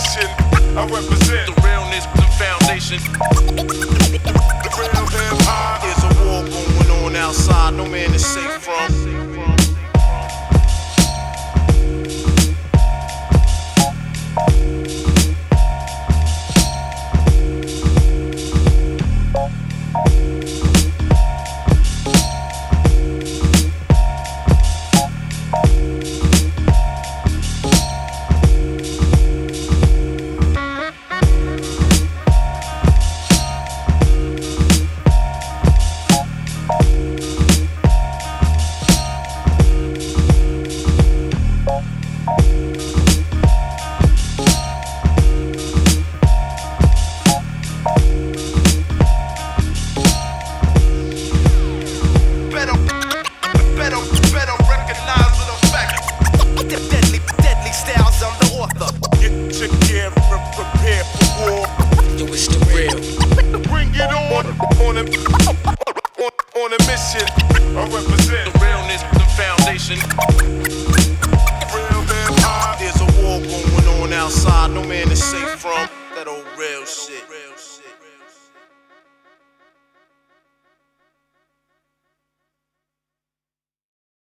mission. I represent the realness, the foundation. the real hip hop. There's a war going on outside, no man is safe from. On a mission, I represent the realness, the foundation.